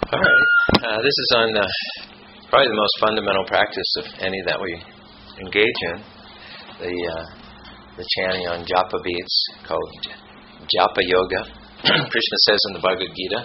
All right. This is on probably the most fundamental practice of any that we engage in, the chanting on japa beads called japa yoga. Krishna says in the Bhagavad Gita,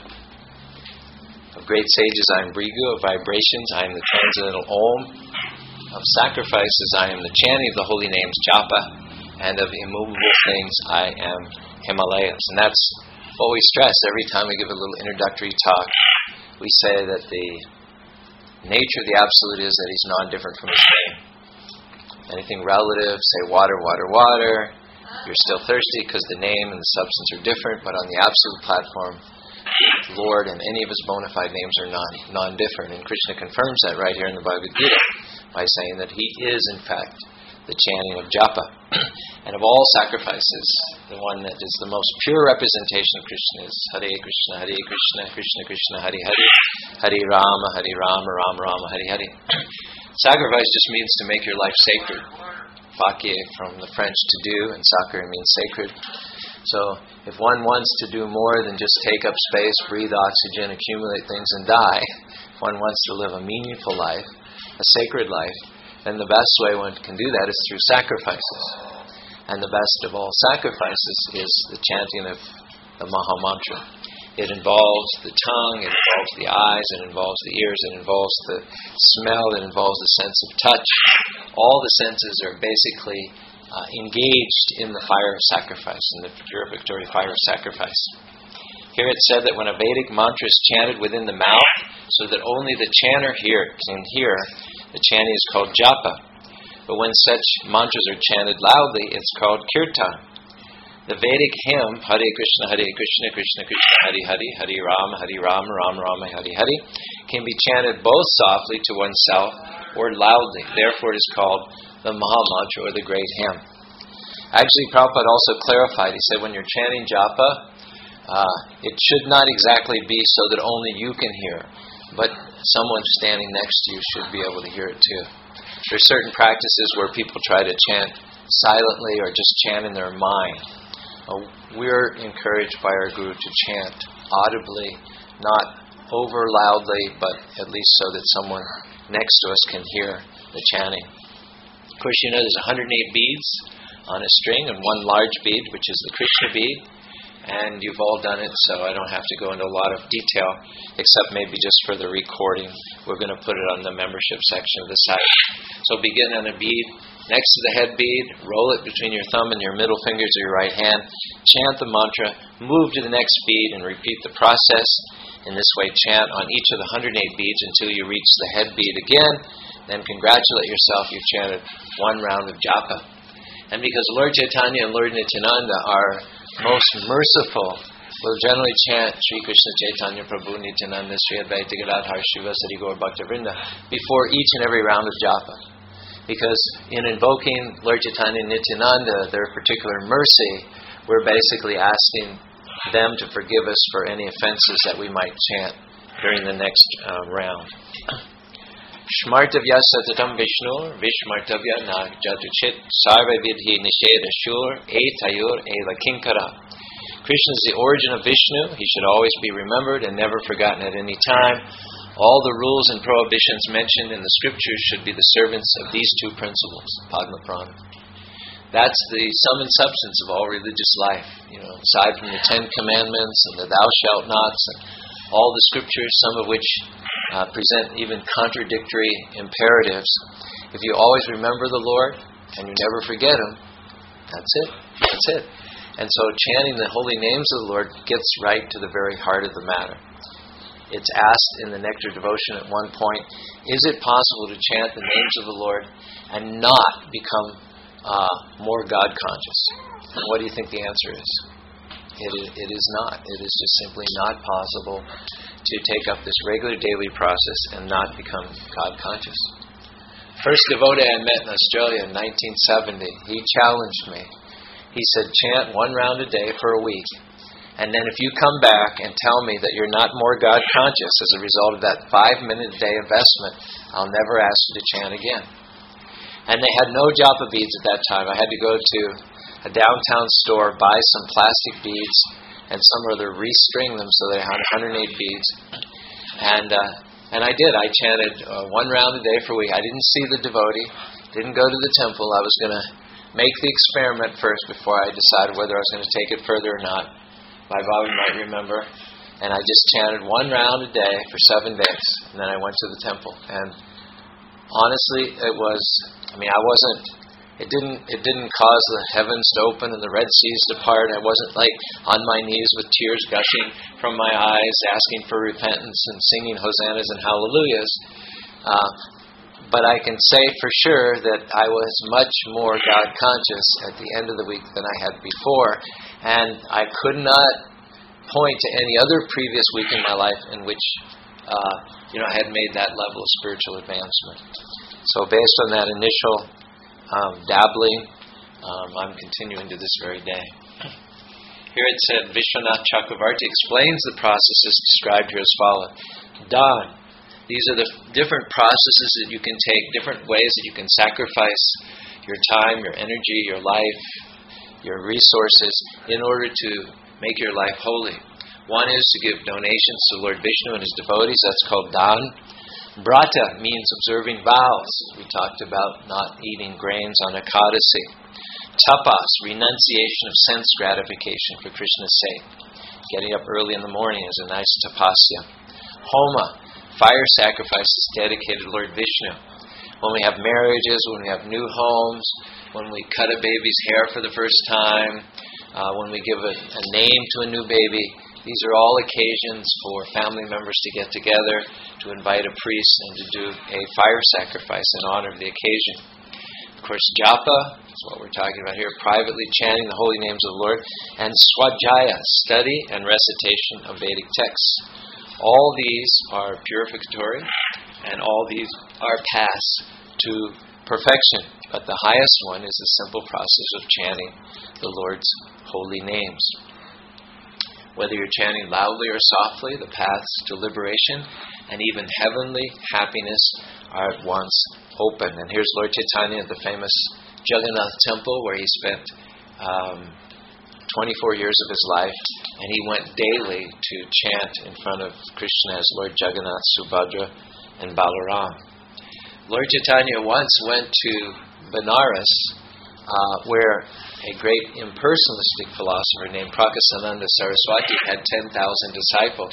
of great sages I am Bhrigu, of vibrations I am the transcendental Om, of sacrifices I am the chanting of the holy names japa, and of immovable things I am Himalayas. And that's what we stress every time we give a little introductory talk. We say that the nature of the Absolute is that He's non-different from His name. Anything relative, say water, water, water, you're still thirsty because the name and the substance are different, but on the Absolute platform, the Lord and any of His bona fide names are non-different. And Krishna confirms that right here in the Bhagavad Gita by saying that He is, in fact, the chanting of japa. And of all sacrifices, the one that is the most pure representation of Krishna is Hare Krishna, Krishna Krishna, Hare Hare, Hare Rama, Rama Rama, Hare Hare. Sacrifice just means to make your life sacred. Fakye from the French to do, and sakar means sacred. So if one wants to do more than just take up space, breathe oxygen, accumulate things, and die, if one wants to live a meaningful life, a sacred life, then the best way one can do that is through sacrifices. And the best of all sacrifices is the chanting of the Maha Mantra. It involves the tongue, it involves the eyes, it involves the ears, it involves the smell, it involves the sense of touch. All the senses are basically engaged in the fire of sacrifice, in the purificatory fire of sacrifice. Here it said that when a Vedic mantra is chanted within the mouth, so that only the chanter can hear, the chanting is called japa. But when such mantras are chanted loudly, it's called kirtan. The Vedic hymn, Hare Krishna, Krishna Krishna, Hare Hare, Hare Rama, Rama Rama, Hare Hare, can be chanted both softly to oneself or loudly. Therefore it is called the Maha Mantra or the Great Hymn. Actually, Prabhupada also clarified, he said when you're chanting japa, it should not exactly be so that only you can hear, but someone standing next to you should be able to hear it too. There are certain practices where people try to chant silently or just chant in their mind. We're encouraged by our Guru to chant audibly, not over loudly, but at least so that someone next to us can hear the chanting. Of course, you know there's 108 beads on a string and one large bead, which is the Krishna bead. And you've all done it, so I don't have to go into a lot of detail, except maybe just for the recording. We're going to put it on the membership section of the site. So begin on a bead next to the head bead, roll it between your thumb and your middle fingers of your right hand, chant the mantra, move to the next bead, and repeat the process. In this way, chant on each of the 108 beads until you reach the head bead again. Then congratulate yourself, you've chanted one round of japa. And because Lord Chaitanya and Lord Nityananda are most merciful, will generally chant Sri Krishna Chaitanya Prabhu Nityananda Sri Advaita Gadadhar Shiva Sari Gaur Bhakta Vrinda before each and every round of japa. Because in invoking Lord Chaitanya and Nityananda, their particular mercy, we're basically asking them to forgive us for any offenses that we might chant during the next round. Shmartavya satatam Vishnu, Vishmartavya na jatuchit, sarva vidhi nisheda shur, etayur eva kinkara. Krishna is the origin of Vishnu. He should always be remembered and never forgotten at any time. All the rules and prohibitions mentioned in the scriptures should be the servants of these two principles, Padma Prana. That's the sum and substance of all religious life. Aside from the 10 Commandments and the Thou Shalt Nots and all the scriptures, some of which present even contradictory imperatives. If you always remember the Lord and you never forget Him, that's it. That's it. And so chanting the holy names of the Lord gets right to the very heart of the matter. It's asked in the Nectar Devotion at one point, is it possible to chant the names of the Lord and not become more God-conscious? And what do you think the answer is? It is not. It is just simply not possible to take up this regular daily process and not become God-conscious. First devotee I met in Australia in 1970, he challenged me. He said, chant one round a day for a week, and then if you come back and tell me that you're not more God-conscious as a result of that 5-minute a day investment, I'll never ask you to chant again. And they had no japa beads at that time. I had to go to a downtown store, buy some plastic beads, and some other restring them so they had 108 beads. And I did. I chanted one round a day for a week. I didn't see the devotee, didn't go to the temple. I was going to make the experiment first before I decided whether I was going to take it further or not. My Baba might remember. And I just chanted one round a day for 7 days. And then I went to the temple. And honestly, it didn't cause the heavens to open and the Red Seas to part. I wasn't like on my knees with tears gushing from my eyes, asking for repentance and singing hosannas and hallelujahs. But I can say for sure that I was much more God conscious at the end of the week than I had before. And I could not point to any other previous week in my life in which I had made that level of spiritual advancement. So based on that initial dabbling, I'm continuing to this very day. Here it said, Vishwanath Chakravarti explains the processes described here as follows. Dan. These are the different processes that you can take, different ways that you can sacrifice your time, your energy, your life, your resources in order to make your life holy. One is to give donations to Lord Vishnu and his devotees. That's called Dan. Brata means observing vows. We talked about not eating grains on Ekadasi. Tapas, renunciation of sense gratification for Krishna's sake. Getting up early in the morning is a nice tapasya. Homa, fire sacrifices dedicated to Lord Vishnu. When we have marriages, when we have new homes, when we cut a baby's hair for the first time, when we give a name to a new baby, these are all occasions for family members to get together, to invite a priest, and to do a fire sacrifice in honor of the occasion. Of course, japa is what we're talking about here, privately chanting the holy names of the Lord, and swajaya, study and recitation of Vedic texts. All these are purificatory, and all these are paths to perfection. But the highest one is the simple process of chanting the Lord's holy names. Whether you're chanting loudly or softly, the paths to liberation and even heavenly happiness are at once open. And here's Lord Chaitanya at the famous Jagannath Temple, where he spent 24 years of his life, and he went daily to chant in front of Krishna as Lord Jagannath, Subhadra, and Balaram. Lord Chaitanya once went to Benares, where a great impersonalistic philosopher named Prakasananda Saraswati had 10,000 disciples.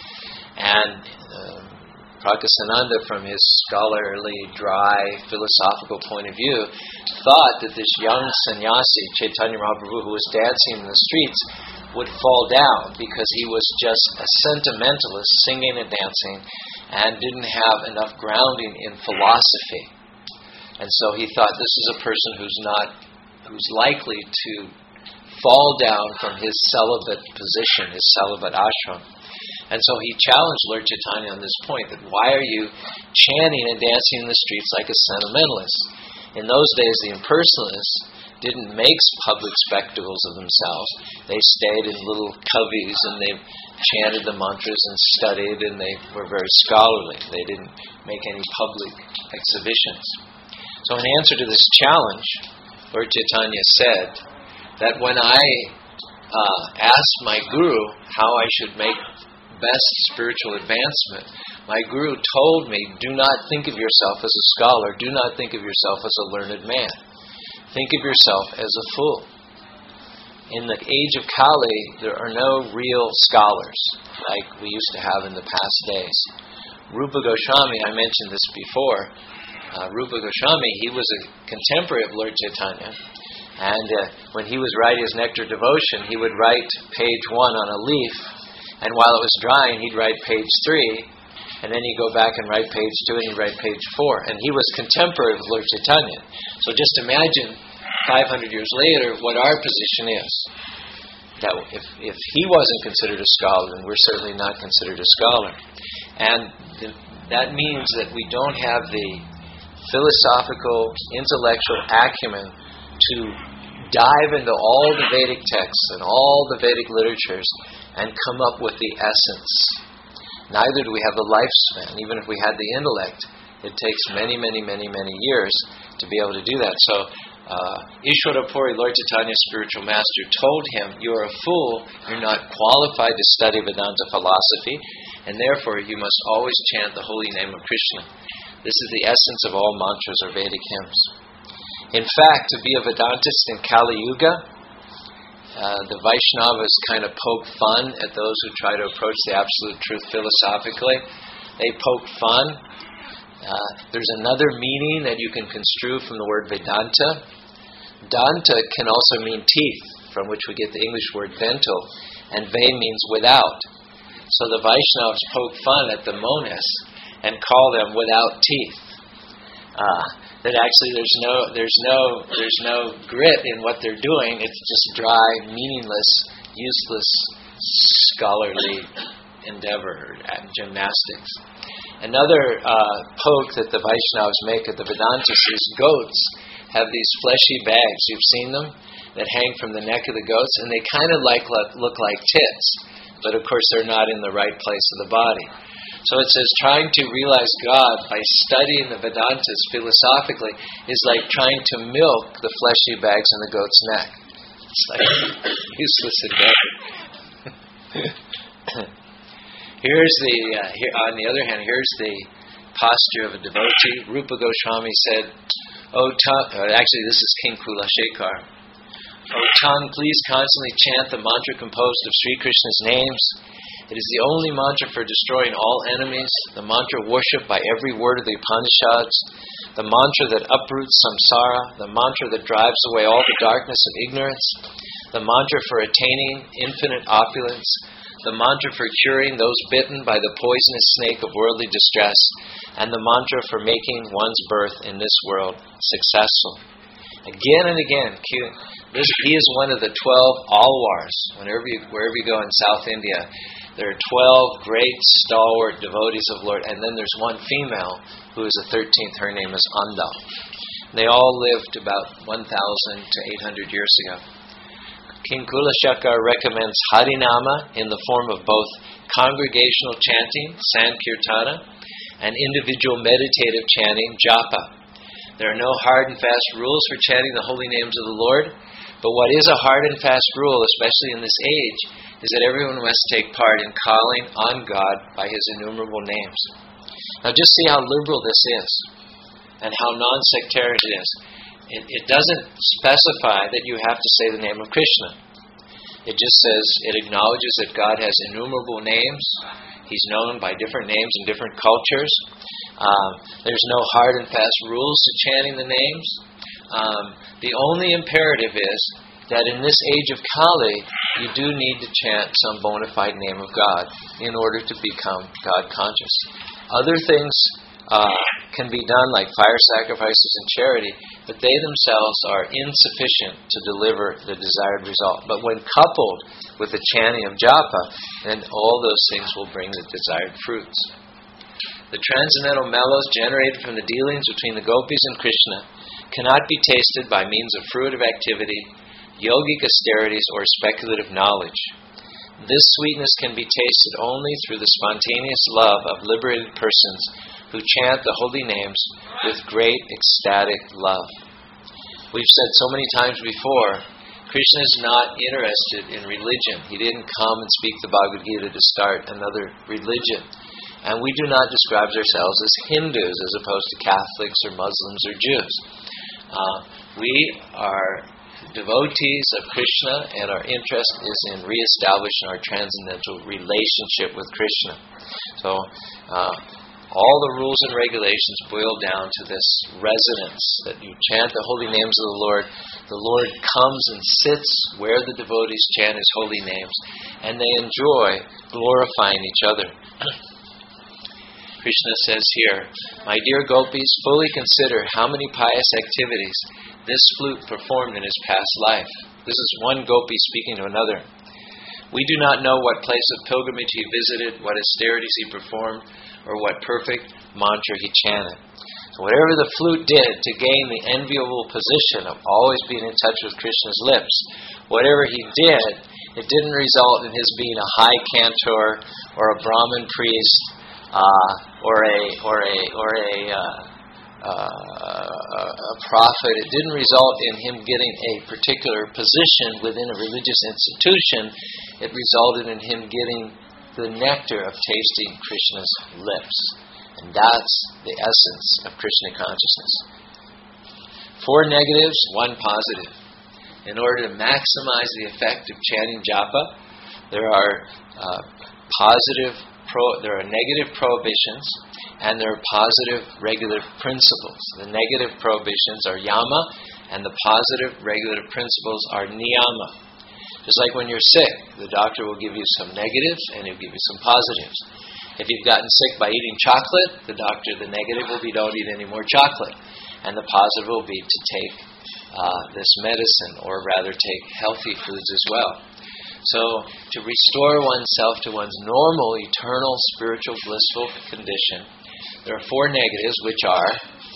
And Prakasananda, from his scholarly, dry, philosophical point of view, thought that this young sannyasi, Chaitanya Mahaprabhu, who was dancing in the streets, would fall down because he was just a sentimentalist, singing and dancing, and didn't have enough grounding in philosophy. And so he thought, this is a person who's likely to fall down from his celibate position, his celibate ashram. And so he challenged Lord Chaitanya on this point, that why are you chanting and dancing in the streets like a sentimentalist? In those days, the impersonalists didn't make public spectacles of themselves. They stayed in little coveys and they chanted the mantras and studied, and they were very scholarly. They didn't make any public exhibitions. So in answer to this challenge, Lord Chaitanya said that when I asked my Guru how I should make best spiritual advancement, my Guru told me, do not think of yourself as a scholar, do not think of yourself as a learned man. Think of yourself as a fool. In the age of Kali, there are no real scholars like we used to have in the past days. Rupa Goswami, I mentioned this before, Rupa Goswami, he was a contemporary of Lord Chaitanya, and when he was writing his Nectar Devotion, he would write page 1 on a leaf, and while it was drying, he'd write page 3, and then he'd go back and write page 2, and he'd write page 4, and he was contemporary of Lord Chaitanya. So just imagine 500 years later what our position is. That if he wasn't considered a scholar, then we're certainly not considered a scholar. And that means that we don't have the philosophical, intellectual acumen to dive into all the Vedic texts and all the Vedic literatures and come up with the essence. Neither do we have the lifespan. Even if we had the intellect, it takes many, many, many, many years to be able to do that. So Ishwara Puri, Lord Chaitanya's spiritual master, told him, "You're a fool, you're not qualified to study Vedanta philosophy, and therefore you must always chant the holy name of Krishna. This is the essence of all mantras or Vedic hymns." In fact, to be a Vedantist in Kali Yuga, the Vaishnavas kind of poke fun at those who try to approach the absolute truth philosophically. They poke fun. There's another meaning that you can construe from the word Vedanta. Danta can also mean teeth, from which we get the English word dental, and Ve means without. So the Vaishnavas poke fun at the monists and call them without teeth. That actually there's no grit in what they're doing. It's just dry, meaningless, useless, scholarly endeavor at gymnastics. Another poke that the Vaishnavas make at the Vedantists is goats have these fleshy bags. You've seen them that hang from the neck of the goats, and they kind of look like tits, but of course they're not in the right place of the body. So it says trying to realize God by studying the Vedantas philosophically is like trying to milk the fleshy bags in the goat's neck. It's like useless endeavor. On the other hand, here's the posture of a devotee. Rupa Goswami said, actually this is King Kulashekar. "O tongue, please constantly chant the mantra composed of Sri Krishna's names. It is the only mantra for destroying all enemies, the mantra worshipped by every word of the Upanishads, the mantra that uproots samsara, the mantra that drives away all the darkness of ignorance, the mantra for attaining infinite opulence, the mantra for curing those bitten by the poisonous snake of worldly distress, and the mantra for making one's birth in this world successful." Again and again, he is one of the 12 alwars. Wherever you go in South India, there are 12 great stalwart devotees of Lord, and then there's one female who is the 13th. Her name is Anda. They all lived about 1,000 to 800 years ago. King Kulashekar recommends Harinama in the form of both congregational chanting, Sankirtana, and individual meditative chanting, Japa. There are no hard and fast rules for chanting the holy names of the Lord, but what is a hard and fast rule, especially in this age, is that everyone must take part in calling on God by His innumerable names. Now just see how liberal this is, and how non-sectarian it is. It doesn't specify that you have to say the name of Krishna. It just says, it acknowledges that God has innumerable names. He's known by different names in different cultures. There's no hard and fast rules to chanting the names. The only imperative is that in this age of Kali, you do need to chant some bona fide name of God in order to become God conscious. Other things can be done, like fire sacrifices and charity, but they themselves are insufficient to deliver the desired result. But when coupled with the chanting of japa, then all those things will bring the desired fruits. The transcendental mellows generated from the dealings between the gopis and Krishna cannot be tasted by means of fruitive activity, yogic austerities, or speculative knowledge. This sweetness can be tasted only through the spontaneous love of liberated persons who chant the holy names with great ecstatic love. We've said so many times before, Krishna is not interested in religion. He didn't come and speak the Bhagavad Gita to start another religion. And we do not describe ourselves as Hindus as opposed to Catholics or Muslims or Jews. We are devotees of Krishna, and our interest is in reestablishing our transcendental relationship with Krishna. So, all the rules and regulations boil down to this resonance, that you chant the holy names of the Lord comes and sits where the devotees chant His holy names, and they enjoy glorifying each other. Krishna says here, "My dear gopis, fully consider how many pious activities this flute performed in his past life." This is one gopi speaking to another. "We do not know what place of pilgrimage he visited, what austerities he performed, or what perfect mantra he chanted." So whatever the flute did to gain the enviable position of always being in touch with Krishna's lips, whatever he did, it didn't result in his being a high cantor or a Brahmin priest or a a prophet. It didn't result in him getting a particular position within a religious institution. It resulted in him getting the nectar of tasting Krishna's lips. And that's the essence of Krishna consciousness. 4 negatives, 1 positive. In order to maximize the effect of chanting japa, there are negative prohibitions and there are positive regulative principles. The negative prohibitions are yama and the positive regulative principles are niyama. Just like when you're sick, the doctor will give you some negatives and he'll give you some positives. If you've gotten sick by eating chocolate, the negative will be don't eat any more chocolate. And the positive will be to take this medicine, or rather take healthy foods as well. So, to restore oneself to one's normal, eternal, spiritual, blissful condition, there are 4 negatives, which are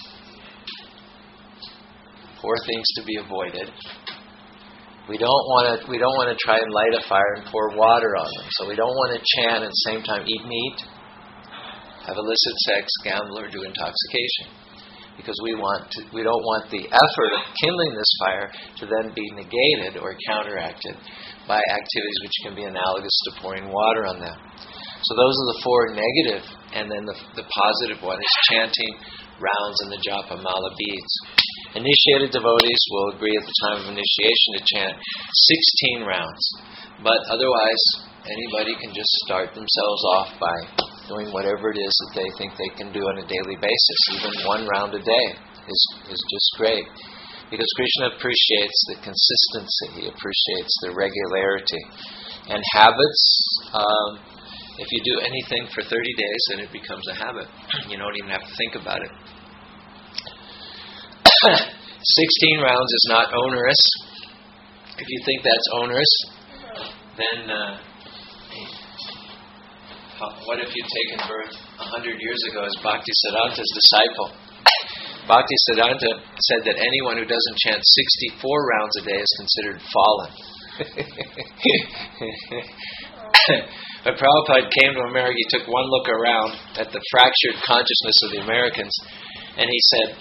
4 things to be avoided. We don't want to try and light a fire and pour water on them. So we don't want to chant and at the same time eat meat, have illicit sex, gamble, or do intoxication. Because we don't want the effort of kindling this fire to then be negated or counteracted by activities which can be analogous to pouring water on them. So those are the 4 negative, and then the positive one is chanting rounds in the japa mala beads. Initiated devotees will agree at the time of initiation to chant 16 rounds, but otherwise anybody can just start themselves off by doing whatever it is that they think they can do on a daily basis. Even 1 round a day is just great. Because Krishna appreciates the consistency, he appreciates the regularity. And habits, if you do anything for 30 days, then it becomes a habit. You don't even have to think about it. 16 rounds is not onerous. If you think that's onerous, then what if you'd taken birth 100 years ago as Bhaktisiddhanta's disciple? Bhaktisiddhanta said that anyone who doesn't chant 64 rounds a day is considered fallen. When Prabhupada came to America, he took one look around at the fractured consciousness of the Americans, and he said,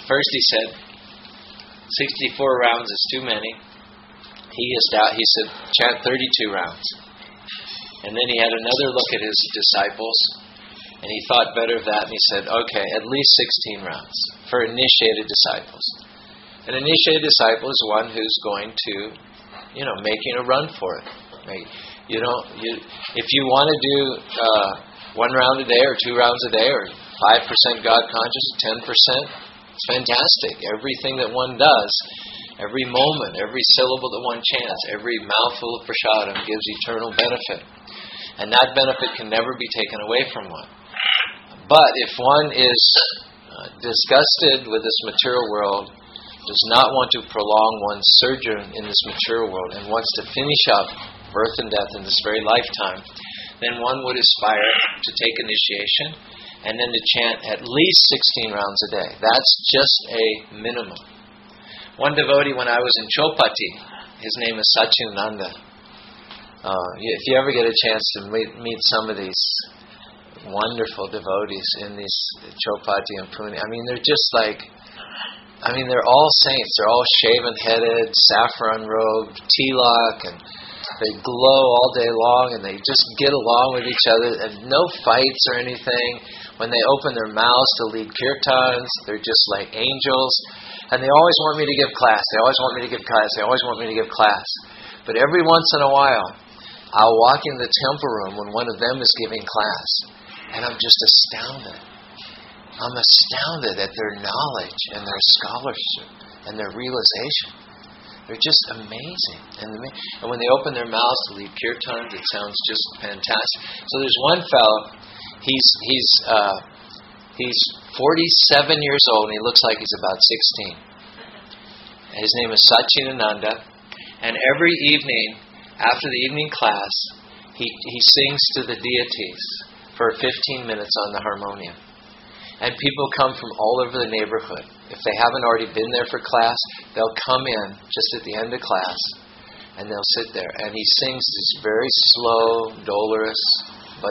64 rounds is too many. He said, chant 32 rounds. And then he had another look at his disciples, and he thought better of that, and he said, okay, at least 16 rounds for initiated disciples. An initiated disciple is one who's going to, making a run for it. Right? If you want to do 1 round a day, or 2 rounds a day, or 5% God conscious, 10%, it's fantastic. Everything that one does, every moment, every syllable that one chants, every mouthful of prasadam gives eternal benefit. And that benefit can never be taken away from one. But if one is disgusted with this material world, does not want to prolong one's sojourn in this material world, and wants to finish up birth and death in this very lifetime, then one would aspire to take initiation and then to chant at least 16 rounds a day. That's just a minimum. One devotee, when I was in Chopati, his name is Satchidananda. If you ever get a chance to meet some of these wonderful devotees in these Chopati and Pune, they're all saints. They're all shaven-headed, saffron-robed, tilak, and they glow all day long, and they just get along with each other, and no fights or anything. When they open their mouths to lead kirtans, they're just like angels. And they always want me to give class. They always want me to give class. They always want me to give class. But every once in a while, I'll walk in the temple room when one of them is giving class, and I'm just astounded. I'm astounded at their knowledge and their scholarship and their realization. They're just amazing. And when they open their mouths to lead kirtans, it sounds just fantastic. So there's one fellow, he's 47 years old, and he looks like he's about 16. His name is Satchidananda, and every evening, after the evening class, he sings to the deities for 15 minutes on the harmonium. And people come from all over the neighborhood. If they haven't already been there for class, they'll come in just at the end of class, and they'll sit there. And he sings these very slow, dolorous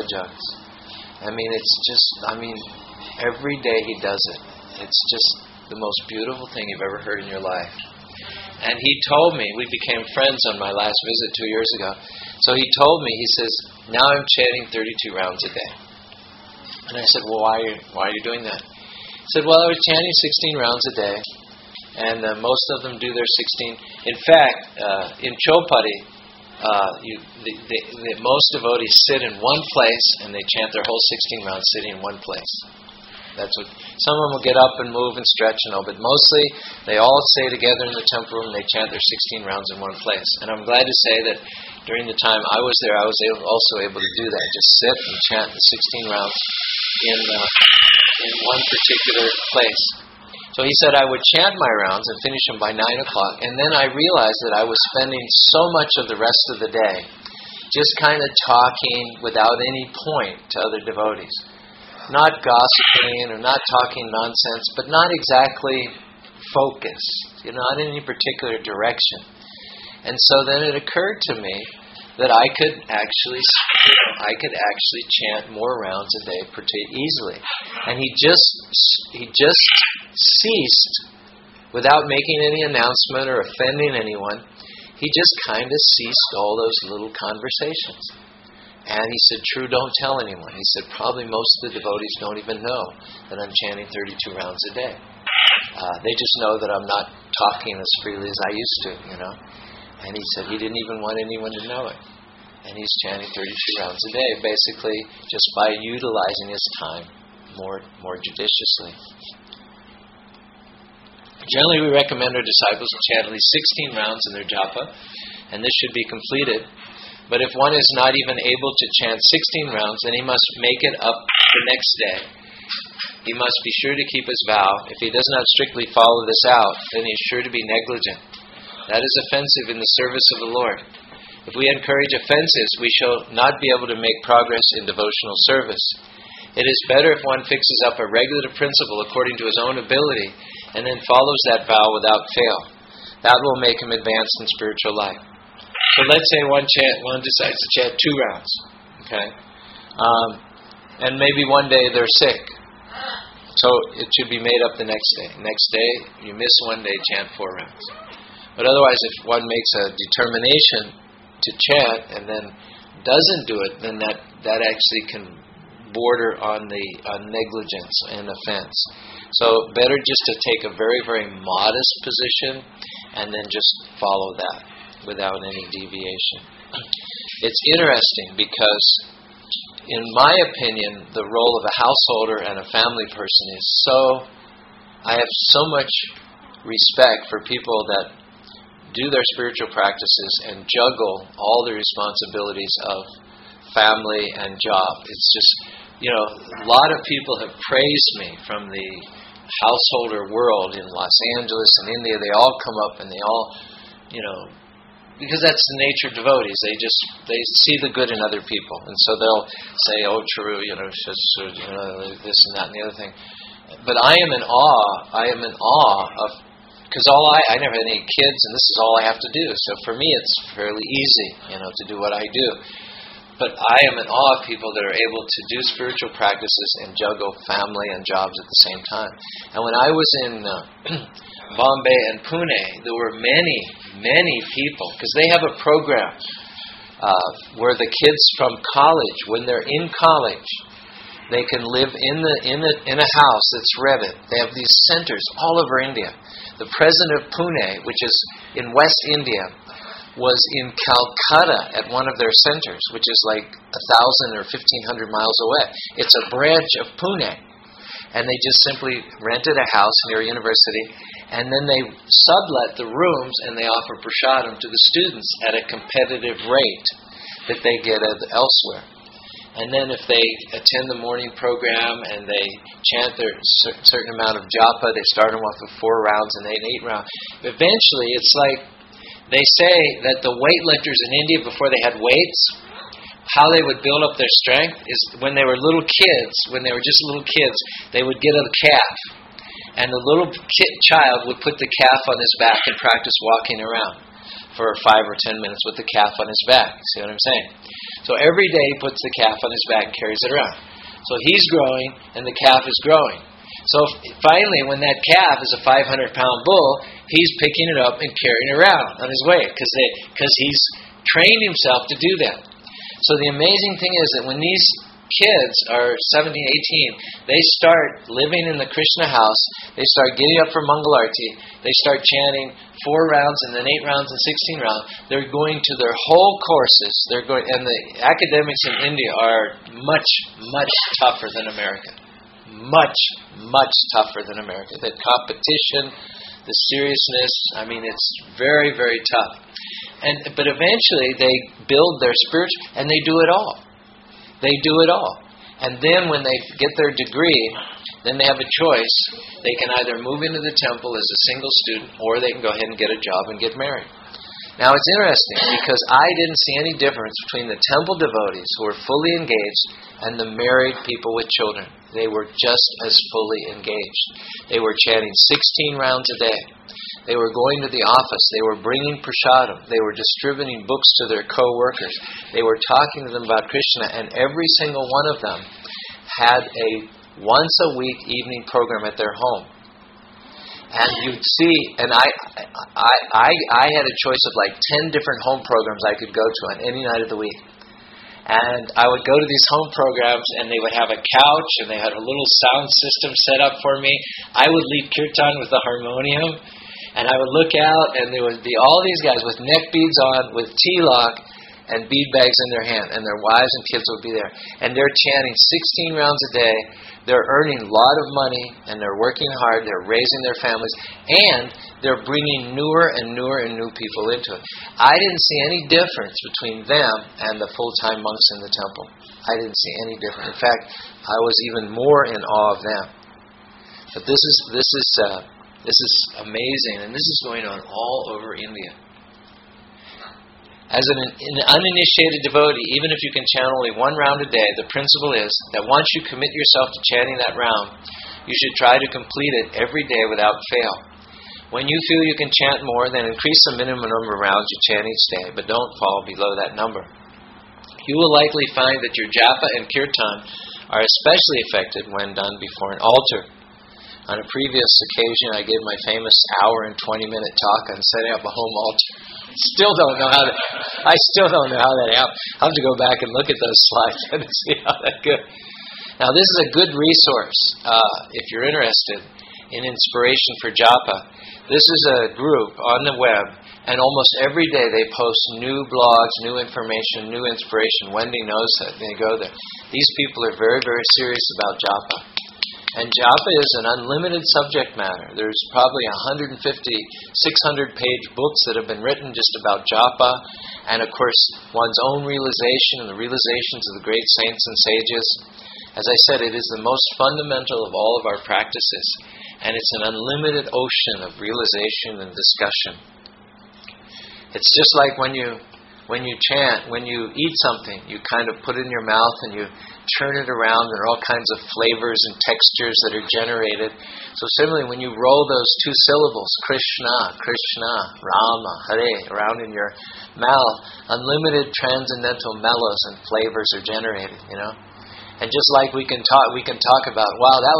bhajans. Every day he does it. It's just the most beautiful thing you've ever heard in your life. And he told me, we became friends on my last visit 2 years ago. So he told me, he says, now I'm chanting 32 rounds a day. And I said, well, why are you doing that? He said, well, I was chanting 16 rounds a day, and most of them do their 16. In fact, in Chopati, most devotees sit in one place, and they chant their whole 16 rounds sitting in one place. That's what some of them will get up and move and stretch and all, but mostly they all stay together in the temple room and they chant their 16 rounds in one place. And I'm glad to say that during the time I was there, I was also able to do that. Just sit and chant the 16 rounds in one particular place. So he said I would chant my rounds and finish them by 9 o'clock, and then I realized that I was spending so much of the rest of the day just kind of talking without any point to other devotees. Not gossiping or not talking nonsense, but not exactly focused, not in any particular direction. And so then it occurred to me that I could actually chant more rounds a day pretty easily. And he just ceased without making any announcement or offending anyone. He just kind of ceased all those little conversations. And he said, True, don't tell anyone. He said, probably most of the devotees don't even know that I'm chanting 32 rounds a day. They just know that I'm not talking as freely as I used to, And he said he didn't even want anyone to know it. And he's chanting 32 rounds a day, basically just by utilizing his time more judiciously. Generally, we recommend our disciples to chant at least 16 rounds in their japa, and this should be completed. But if one is not even able to chant 16 rounds, then he must make it up the next day. He must be sure to keep his vow. If he does not strictly follow this out, then he is sure to be negligent. That is offensive in the service of the Lord. If we encourage offenses, we shall not be able to make progress in devotional service. It is better if one fixes up a regulative principle according to his own ability, and then follows that vow without fail. That will make him advance in spiritual life. So let's say one decides to chant 2 rounds, okay? And maybe one day they're sick. So it should be made up the next day. Next day, you miss one day, chant 4 rounds. But otherwise, if one makes a determination to chant and then doesn't do it, then that actually can border on negligence and offense. So better just to take a very, very modest position and then just follow that without any deviation. It's interesting because, in my opinion, the role of a householder and a family person is I have so much respect for people that do their spiritual practices and juggle all the responsibilities of family and job. It's just, a lot of people have praised me from the householder world in Los Angeles and India. They all come up and they all, because that's the nature of devotees. They see the good in other people, and so they'll say, "Oh, true, this and that and the other thing." But I am in awe of, because I never had any kids, and this is all I have to do. So for me, it's fairly easy, to do what I do. But I am in awe of people that are able to do spiritual practices and juggle family and jobs at the same time. And when I was in Bombay and Pune, there were many people, because they have a program where the kids from college, when they're in college, they can live in a house that's rented. They have these centers all over India. The president of Pune, which is in West India, was in Calcutta at one of their centers, which is like 1,000 or 1,500 miles away. It's a branch of Pune. And they just simply rented a house near a university, and then they sublet the rooms and they offer prasadam to the students at a competitive rate that they get elsewhere. And then if they attend the morning program and they chant their certain amount of japa, they start them off with 4 rounds and 8 rounds. Eventually, it's like they say that the weightlifters in India, before they had weights, how they would build up their strength is when they were little kids, they would get a calf. And the little child would put the calf on his back and practice walking around for 5 or 10 minutes with the calf on his back. See what I'm saying? So every day he puts the calf on his back and carries it around. So he's growing and the calf is growing. So finally, when that calf is a 500-pound bull, he's picking it up and carrying it around on his way because he's trained himself to do that. So the amazing thing is that when these kids are 17, 18, they start living in the Krishna house, they start getting up for Mangal Arti, they start chanting 4 rounds and then 8 rounds and 16 rounds. They're going to their whole courses. And the academics in India are much, much tougher than America. Much, much tougher than America. The competition, the seriousness, it's very, very tough. But eventually they build their spiritual, and they do it all. They do it all. And then when they get their degree, then they have a choice. They can either move into the temple as a single student, or they can go ahead and get a job and get married. Now it's interesting because I didn't see any difference between the temple devotees who were fully engaged and the married people with children. They were just as fully engaged. They were chanting 16 rounds a day. They were going to the office. They were bringing prasadam. They were distributing books to their co-workers. They were talking to them about Krishna, and every single one of them had a once-a-week evening program at their home. And you'd see, and I had a choice of like 10 different home programs I could go to on any night of the week. And I would go to these home programs, and they would have a couch, and they had a little sound system set up for me. I would lead kirtan with the harmonium, and I would look out, and there would be all these guys with neck beads on, with tilak, and bead bags in their hand, and their wives and kids would be there. And they're chanting 16 rounds a day. They're earning a lot of money, and they're working hard. They're raising their families, and they're bringing newer and new people into it. I didn't see any difference between them and the full-time monks in the temple. I didn't see any difference. In fact, I was even more in awe of them. But this is amazing, and this is going on all over India. As an uninitiated devotee, even if you can chant only 1 round a day, the principle is that once you commit yourself to chanting that round, you should try to complete it every day without fail. When you feel you can chant more, then increase the minimum number of rounds you chant each day, but don't fall below that number. You will likely find that your japa and kirtan are especially effective when done before an altar. On a previous occasion, I gave my famous hour and 20-minute talk on setting up a home altar. I still don't know how that happened. I'll have to go back and look at those slides and see how that goes. Now, this is a good resource if you're interested in inspiration for japa. This is a group on the web, and almost every day they post new blogs, new information, new inspiration. Wendy knows that. They go there. These people are very, very serious about japa. And japa is an unlimited subject matter. There's probably 150, 600-page books that have been written just about japa, and of course one's own realization and the realizations of the great saints and sages. As I said, it is the most fundamental of all of our practices, and it's an unlimited ocean of realization and discussion. It's just like when you chant, when you eat something, you kind of put it in your mouth and you turn it around. There are all kinds of flavors and textures that are generated. So similarly, when you roll those 2 syllables, Krishna, Krishna, Rama, Hare, around in your mouth, unlimited transcendental mellows and flavors are generated, And just like we can talk about, wow, that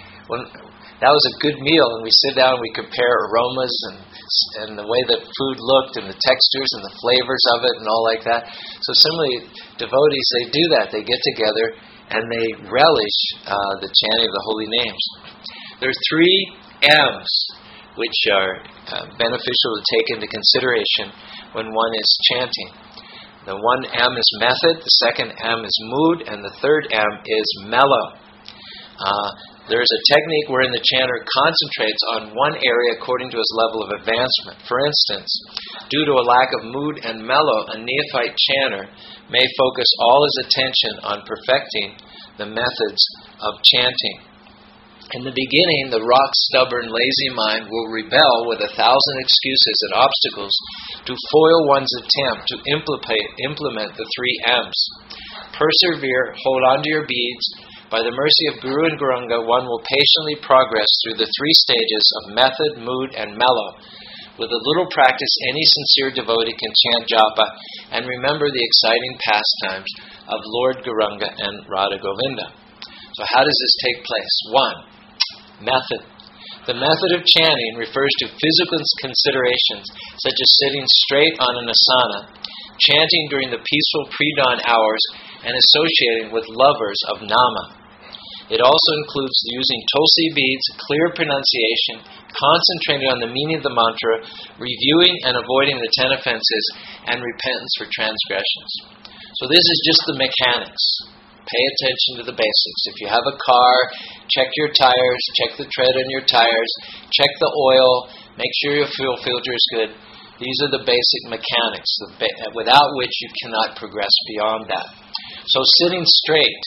was a good meal, and we sit down and we compare aromas and the way that food looked and the textures and the flavors of it and all like that. So similarly, devotees, they do that. They get together and they relish the chanting of the holy names. There are 3 M's which are beneficial to take into consideration when one is chanting. The 1 M is method, the 2nd M is mood, and the 3rd M is mellow. There is a technique wherein the chanter concentrates on one area according to his level of advancement. For instance, due to a lack of mood and mellow, a neophyte chanter may focus all his attention on perfecting the methods of chanting. In the beginning, the rock-stubborn, lazy mind will rebel with 1,000 excuses and obstacles to foil one's attempt to implement the 3 M's. Persevere, hold on to your beads. By the mercy of Guru and Gauranga, one will patiently progress through the 3 stages of method, mood, and mellow. With a little practice, any sincere devotee can chant japa and remember the exciting pastimes of Lord Gauranga and Radha Govinda. So how does this take place? 1. Method. The method of chanting refers to physical considerations such as sitting straight on an asana, chanting during the peaceful pre-dawn hours, and associating with lovers of nama. It also includes using tulsi beads, clear pronunciation, concentrating on the meaning of the mantra, reviewing and avoiding the 10 offenses, and repentance for transgressions. So this is just the mechanics. Pay attention to the basics. If you have a car, check your tires, check the tread on your tires, check the oil, make sure your fuel filter is good. These are the basic mechanics, without which you cannot progress beyond that. So sitting straight,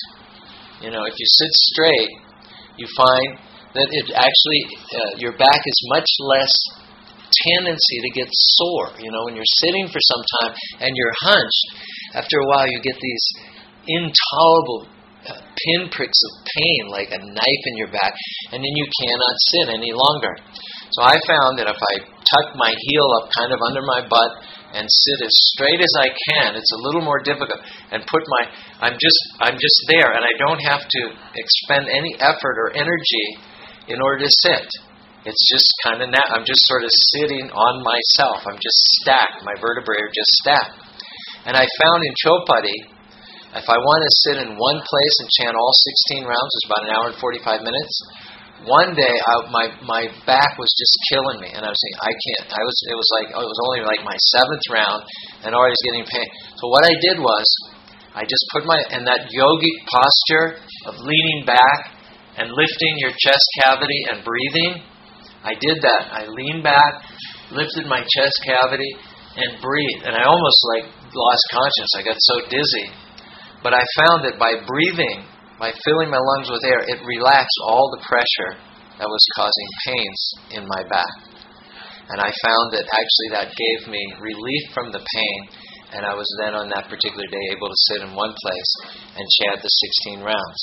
if you sit straight, you find that it actually, your back is much less tendency to get sore. When you're sitting for some time and you're hunched, after a while you get these intolerable pinpricks of pain like a knife in your back, and then you cannot sit any longer. So I found that if I tuck my heel up kind of under my butt and sit as straight as I can, it's a little more difficult, and I'm just there, and I don't have to expend any effort or energy in order to sit. It's just kind of I'm just sort of sitting on myself. I'm just stacked. My vertebrae are just stacked. And I found in Chopati, if I want to sit in one place and chant all 16 rounds, it's about an hour and 45 minutes. One day, my back was just killing me, and I was saying, I can't. It was only like my 7th round, and already was getting pain. So what I did was, I just put in that yogic posture of leaning back and lifting your chest cavity and breathing. I did that. I leaned back, lifted my chest cavity, and breathed. And I almost lost consciousness. I got so dizzy. But I found that by breathing, by filling my lungs with air, it relaxed all the pressure that was causing pains in my back. And I found that actually that gave me relief from the pain, and I was then on that particular day able to sit in one place and chant the 16 rounds.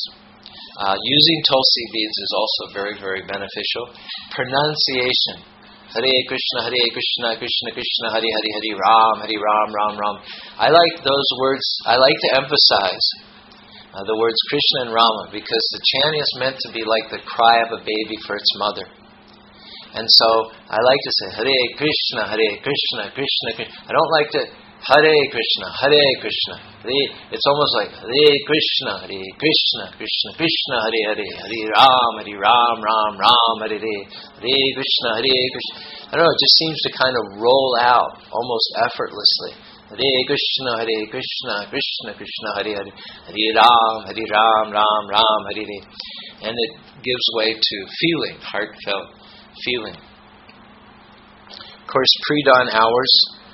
Using tulsi beads is also very, very beneficial. Pronunciation. Hare Krishna, Krishna Krishna, Hare Hare, Hare Ram, Ram Ram. I like those words. I like to emphasize the words Krishna and Rama, because the chanting is meant to be like the cry of a baby for its mother. And so I like to say Hare Krishna, Krishna Krishna. I don't like to Hare Krishna, Krishna. It's almost like Hare Krishna, Krishna Krishna, Hare Hare, Hare Ram, Ram Hare Hare, Hare Krishna, Krishna. I don't know, it just seems to kind of roll out almost effortlessly. Hare Krishna, Krishna Krishna, Hare Hare, Hare Ram, Ram Hare Hare. And it gives way to feeling, heartfelt feeling. Of course, pre-dawn hours,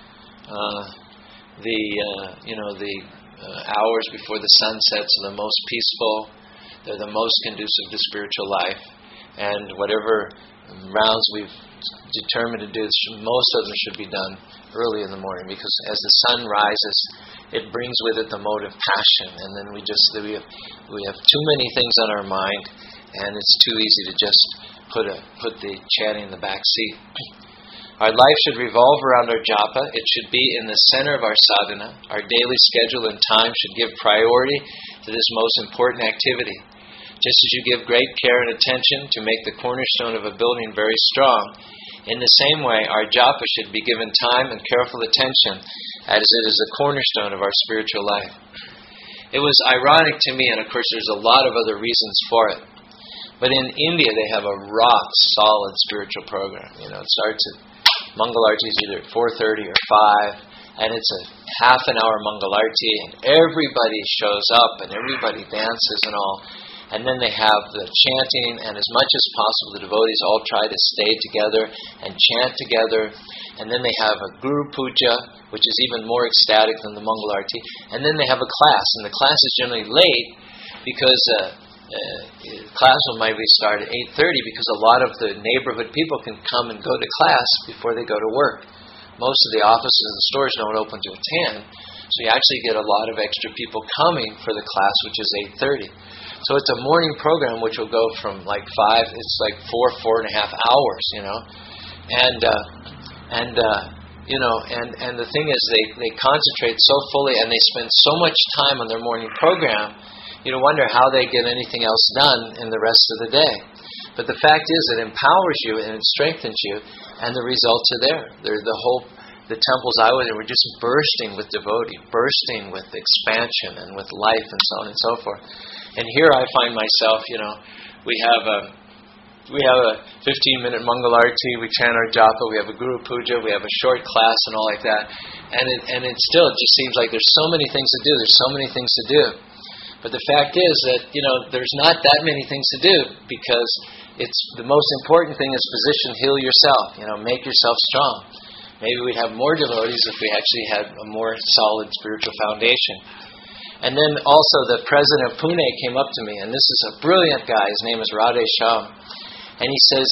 the hours before the sun sets are the most peaceful. They're the most conducive to spiritual life. And whatever rounds we've determined to do, most of them should be done early in the morning, because as the sun rises, it brings with it the mode of passion, and then we have too many things on our mind, and it's too easy to just put the chanting in the back seat. Our life should revolve around our japa. It should be in the center of our sadhana. Our daily schedule and time should give priority to this most important activity. Just as you give great care and attention to make the cornerstone of a building very strong, in the same way, our japa should be given time and careful attention, as it is the cornerstone of our spiritual life. It was ironic to me, and of course there's a lot of other reasons for it, but in India they have a rock-solid spiritual program. It starts at Mangalarti is either at 4:30 or 5, and it's a half-an-hour Mangalarti, and everybody shows up, and everybody dances and all. And then they have the chanting, and as much as possible, the devotees all try to stay together and chant together. And then they have a Guru Puja, which is even more ecstatic than the Mangalarti. And then they have a class, and the class is generally late because class will maybe start at 8:30, because a lot of the neighborhood people can come and go to class before they go to work. Most of the offices and stores don't open till 10, so you actually get a lot of extra people coming for the class, which is 8:30. So it's a morning program which will go from like 5, it's like 4.5 hours, And the thing is they concentrate so fully, and they spend so much time on their morning program, you wonder how they get anything else done in the rest of the day. But the fact is, it empowers you and it strengthens you, and the results are there. The temples I was in were just bursting with devotee, bursting with expansion and with life and so on and so forth. And here I find myself, we have a 15-minute Mangal Arati, we chant our japa, we have a Guru Puja, we have a short class and all like that. And it still just seems like there's so many things to do, there's so many things to do. But the fact is that, there's not that many things to do, because it's the most important thing is position, heal yourself, make yourself strong. Maybe we'd have more devotees if we actually had a more solid spiritual foundation. And then also the president of Pune came up to me, and this is a brilliant guy, his name is Radhe Shyam. And he says,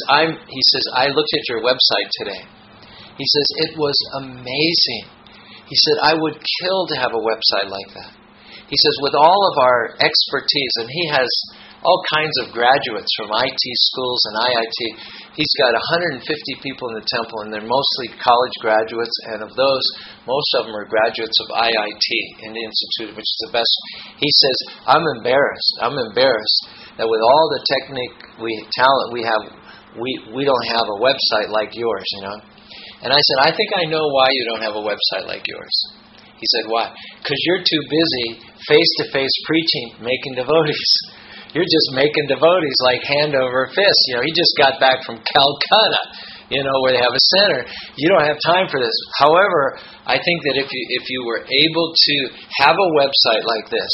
I looked at your website today. He says, it was amazing. He said, I would kill to have a website like that. He says, with all of our expertise, and he has all kinds of graduates from IT schools and IIT. He's got 150 people in the temple, and they're mostly college graduates, and of those, most of them are graduates of IIT, Indian Institute, which is the best. He says, I'm embarrassed that with all the talent we have, we don't have a website like yours, And I said, I think I know why you don't have a website like yours. He said, why? Because you're too busy face-to-face preaching, making devotees. You're just making devotees like hand over fist. He just got back from Calcutta, where they have a center. You don't have time for this. However, I think that if you were able to have a website like this,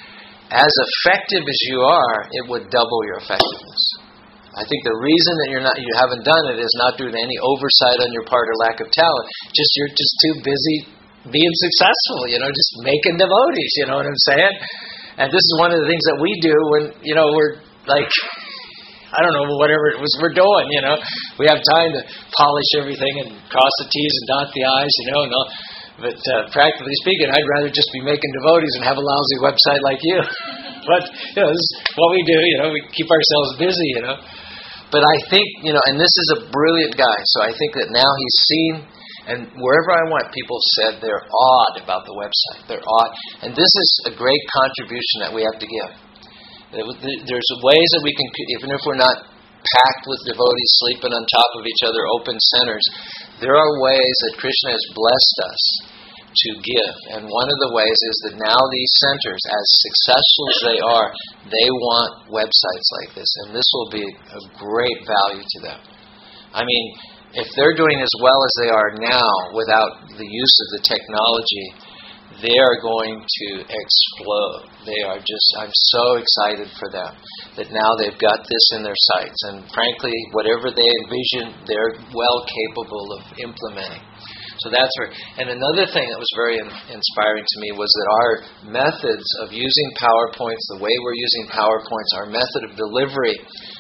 as effective as you are, it would double your effectiveness. I think the reason that you haven't done it is not due to any oversight on your part or lack of talent. You're just too busy being successful, just making devotees, you know what I'm saying? And this is one of the things that we do when, we're like, I don't know, whatever it was we're doing, We have time to polish everything and cross the T's and dot the I's, But practically speaking, I'd rather just be making devotees and have a lousy website like you. But, this is what we do, we keep ourselves busy, But I think, and this is a brilliant guy, so I think that now he's seen. And wherever I went, people said they're awed about the website. They're awed. And this is a great contribution that we have to give. There's ways that we can, even if we're not packed with devotees sleeping on top of each other, open centers, there are ways that Krishna has blessed us to give. And one of the ways is that now these centers, as successful as they are, they want websites like this. And this will be a great value to them. I mean, if they're doing as well as they are now without the use of the technology, they are going to explode. I'm so excited for them that now they've got this in their sights. And frankly, whatever they envision, they're well capable of implementing. So that's where. And another thing that was very inspiring to me was that our methods of using PowerPoints, the way we're using PowerPoints, our method of delivery,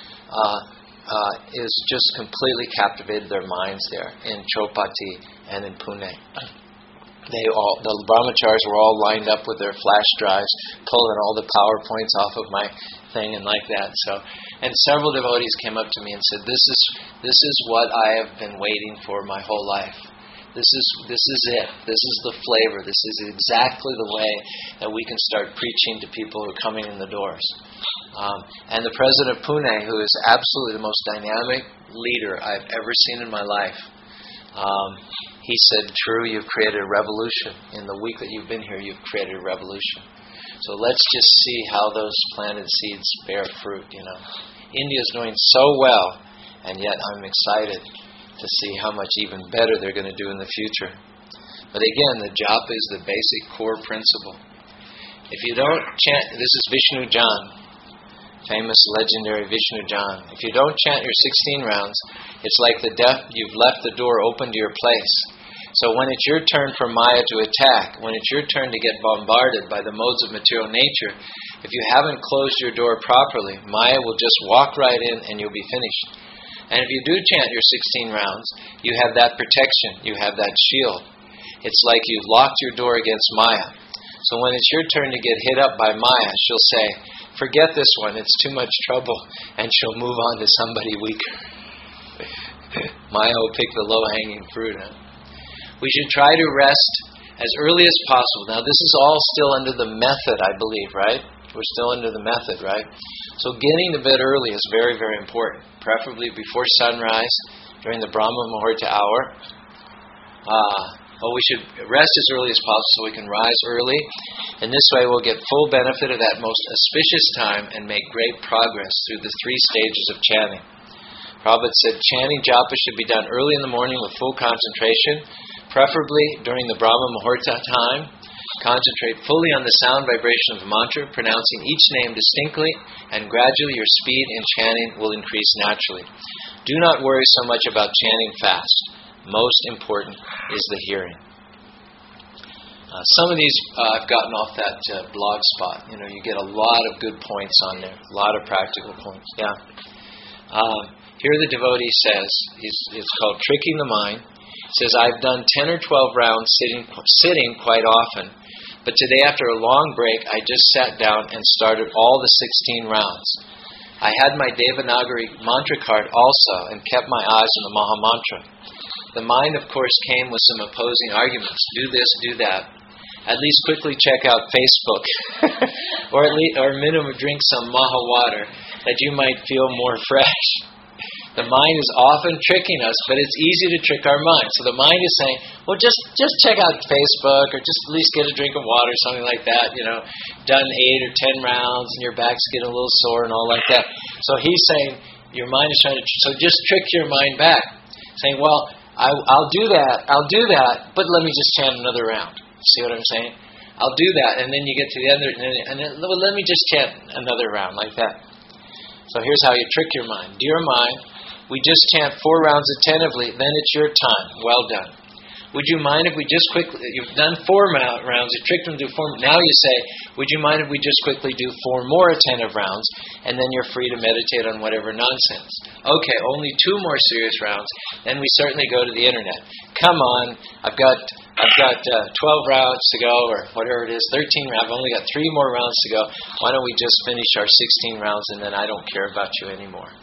is just completely captivated their minds there in Chopati and in Pune. The brahmacharis were all lined up with their flash drives, pulling all the PowerPoints off of my thing and like that. And several devotees came up to me and said, "This is what I have been waiting for my whole life. This is it. This is the flavor. This is exactly the way that we can start preaching to people who are coming in the doors." And the president of Pune, who is absolutely the most dynamic leader I've ever seen in my life, he said, "True, you've created a revolution. In the week that you've been here, you've created a revolution. So let's just see how those planted seeds bear fruit, India's doing so well, and yet I'm excited to see how much even better they're going to do in the future." But again, the japa is the basic core principle. If you don't chant, this is Vishnu Jan, famous legendary Vishnu Jan. If you don't chant your 16 rounds, it's like you've left the door open to your place. So when it's your turn for Maya to attack, when it's your turn to get bombarded by the modes of material nature, if you haven't closed your door properly, Maya will just walk right in and you'll be finished. And if you do chant your 16 rounds, you have that protection, you have that shield. It's like you've locked your door against Maya. So when it's your turn to get hit up by Maya, she'll say, "Forget this one, it's too much trouble," and she'll move on to somebody weaker. Maya will pick the low-hanging fruit. We should try to rest as early as possible. Now this is all still under the method, I believe, right? We're still under the method, right? So getting to bed early is very, very important, preferably before sunrise, during the Brahma Muhurta hour. We should rest as early as possible so we can rise early. In this way, we'll get full benefit of that most auspicious time and make great progress through the 3 stages of chanting. Prabhupada said chanting japa should be done early in the morning with full concentration, preferably during the Brahma Muhurta time. Concentrate fully on the sound vibration of the mantra, pronouncing each name distinctly, and gradually your speed in chanting will increase naturally. Do not worry so much about chanting fast. Most important is the hearing. Some of these I've gotten off that blog spot. You get a lot of good points on there, a lot of practical points. Yeah. Here the devotee says, it's called Tricking the Mind. It says, I've done 10 or 12 rounds sitting quite often, but today after a long break, I just sat down and started all the 16 rounds. I had my Devanagari mantra card also and kept my eyes on the Maha Mantra. The mind, of course, came with some opposing arguments. Do this, do that. At least quickly check out Facebook, or minimum drink some Maha water that you might feel more fresh. The mind is often tricking us, but it's easy to trick our mind. So the mind is saying, well, just check out Facebook, or just at least get a drink of water, something like that. Done 8 or 10 rounds, and your back's getting a little sore and all like that. So he's saying, your mind is trying to, so just trick your mind back, saying, well, I'll do that, but let me just chant another round. See what I'm saying? I'll do that, and then you get to the end, and then well, let me just chant another round like that. So here's how you trick your mind. Dear mind, we just chant 4 rounds attentively, then it's your time. Well done. Would you mind if we just quickly, you've done 4 rounds, you tricked them to do 4, now you say, would you mind if we just quickly do 4 more attentive rounds, and then you're free to meditate on whatever nonsense. Okay, only 2 more serious rounds, then we certainly go to the internet. Come on, I've got 12 rounds to go, or whatever it is, 13 rounds, I've only got 3 more rounds to go. Why don't we just finish our 16 rounds, and then I don't care about you anymore.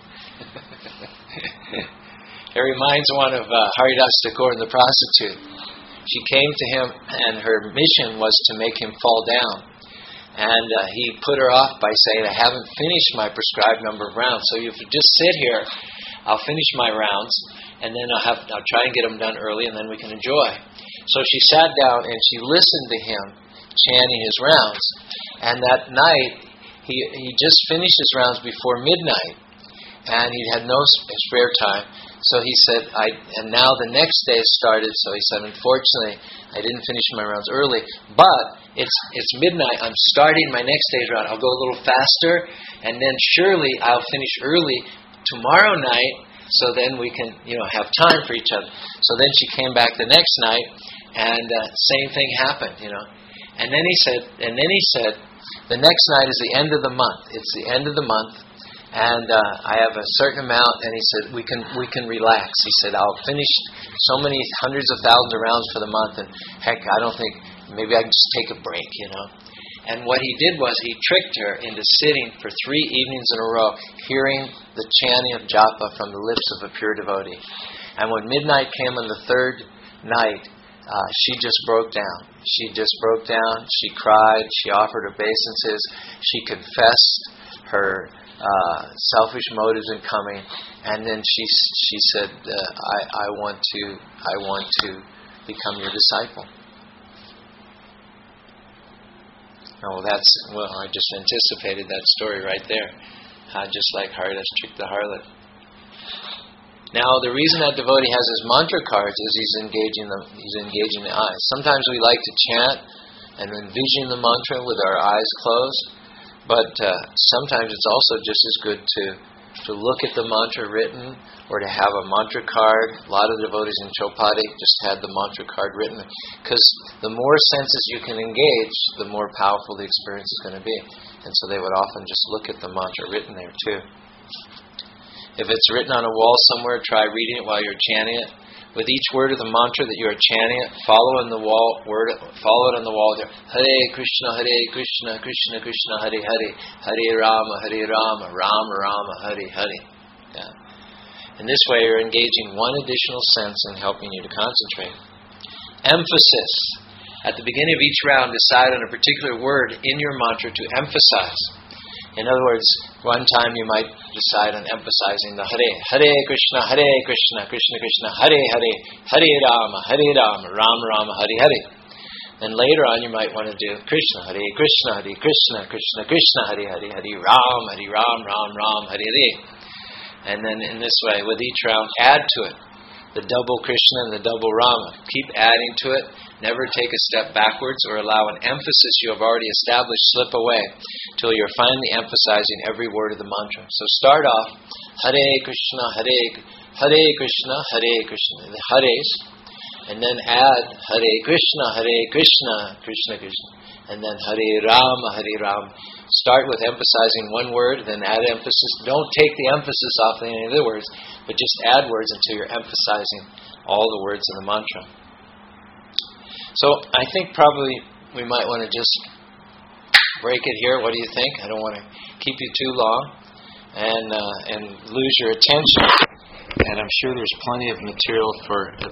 It reminds one of Haridas Thakur and the prostitute. She came to him, and her mission was to make him fall down. And he put her off by saying, I haven't finished my prescribed number of rounds, so if you just sit here, I'll finish my rounds, and then I'll try and get them done early, and then we can enjoy. So she sat down, and she listened to him chanting his rounds. And that night, he just finished his rounds before midnight, and he had no spare time. So he said, and now the next day started, so he said, unfortunately, I didn't finish my rounds early, but it's midnight, I'm starting my next day's round, I'll go a little faster, and then surely I'll finish early tomorrow night, so then we can, have time for each other. So then she came back the next night, and same thing happened, And then he said, the next night is the end of the month, it's the end of the month, and I have a certain amount, and he said, we can relax. He said, I'll finish so many hundreds of thousands of rounds for the month, and heck, I don't think, maybe I can just take a break, And what he did was he tricked her into sitting for 3 evenings in a row, hearing the chanting of japa from the lips of a pure devotee. And when midnight came on the 3rd night, she just broke down. She cried, she offered obeisances, she confessed her selfish motives in coming, and then she said, I want to become your disciple. I just anticipated that story right there. Just like Haridas tricked the harlot. Now, the reason that devotee has his mantra cards is he's engaging the eyes. Sometimes we like to chant and envision the mantra with our eyes closed. But sometimes it's also just as good to look at the mantra written, or to have a mantra card. A lot of devotees in Chopati just had the mantra card written, because the more senses you can engage, the more powerful the experience is going to be. And so they would often just look at the mantra written there too. If it's written on a wall somewhere, try reading it while you're chanting it. With each word of the mantra that you are chanting it, follow it on the wall there. Hare Krishna, Krishna Krishna, Hare Hare, Hare Rama, Rama Rama, Hare Hare. Yeah. In this way, you're engaging one additional sense in helping you to concentrate. Emphasis. At the beginning of each round, decide on a particular word in your mantra to emphasize. In other words, one time you might decide on emphasizing the Hare, Hare Krishna, Krishna Krishna, Hare Hare, Hare Rama, Rama Rama, Hare Hare. Then later on you might want to do Krishna, Hare Krishna, Krishna Krishna, Hare Hare, Hare Ram, Ram Ram, Hare Hare. And then in this way, with each round, add to it the double Krishna and the double Rama. Keep adding to it. Never take a step backwards or allow an emphasis you have already established slip away till you're finally emphasizing every word of the mantra. So start off, Hare Krishna, Hare Krishna, the Hares, and then add Hare Krishna, Krishna Krishna, and then Hare Rama. Start with emphasizing one word, then add emphasis. Don't take the emphasis off any of the words, but just add words until you're emphasizing all the words in the mantra. So I think probably we might want to just break it here. What do you think? I don't want to keep you too long and lose your attention. And I'm sure there's plenty of material for at